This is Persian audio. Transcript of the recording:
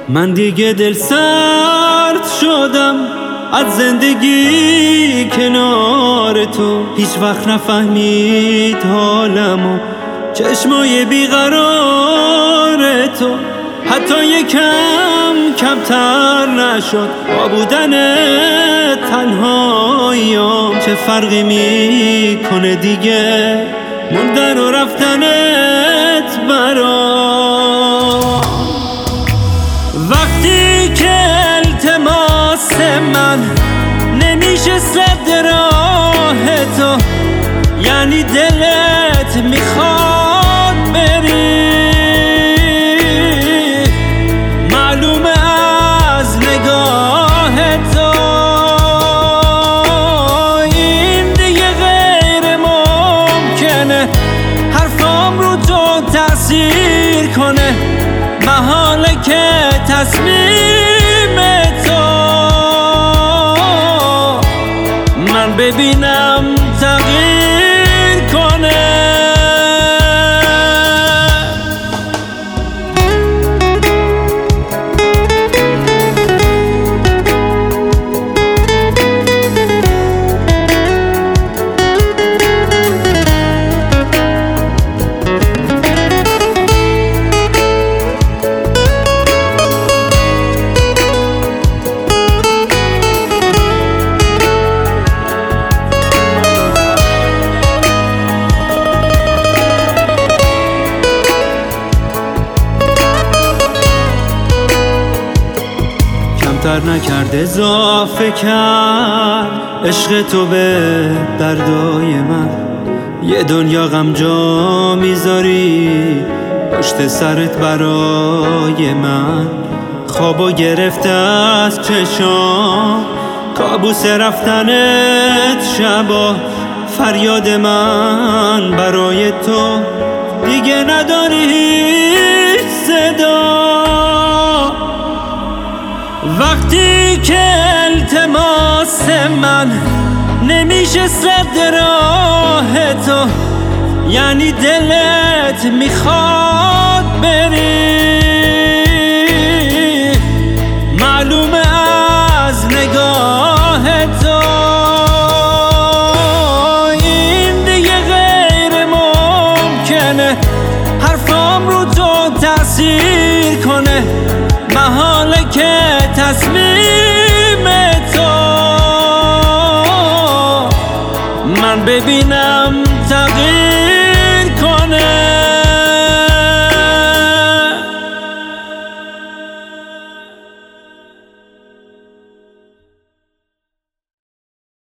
من دیگه دل سرد شدم از زندگی کنار تو. هیچ وقت نفهمید حالمو چشمای بیقرار تو. حتی یکم کمتر نشد با بودن تنهاییام. چه فرقی میکنه دیگه موندن و رفتنت برام. وقتی که التماس من نمیشه سد راه تو، یعنی دلت میخواد بری. معلومه از نگاه تو این دیگه غیر ممکنه حرفام رو تو تأثیر کنه. محاله که تصمیم تو من ببینم تغییر کنه. کمتر نکرد اضافه کرد عشق تو به دردای من. یه دنیا غم جا میذاری پشت سرت برای من. خوابو گرفته از چشام کابوس رفتنت شبا. فریاد من برای تو دیگه نداری هیچ صدا. وقتی که التماس من نمیشه سد راه تو، یعنی دلت میخواد بری. معلومه از نگاه تو این دیگه غیر ممکنه حرفام رو تو تأثیر کنه. محاله که تصمیم تو من ببینم تغییر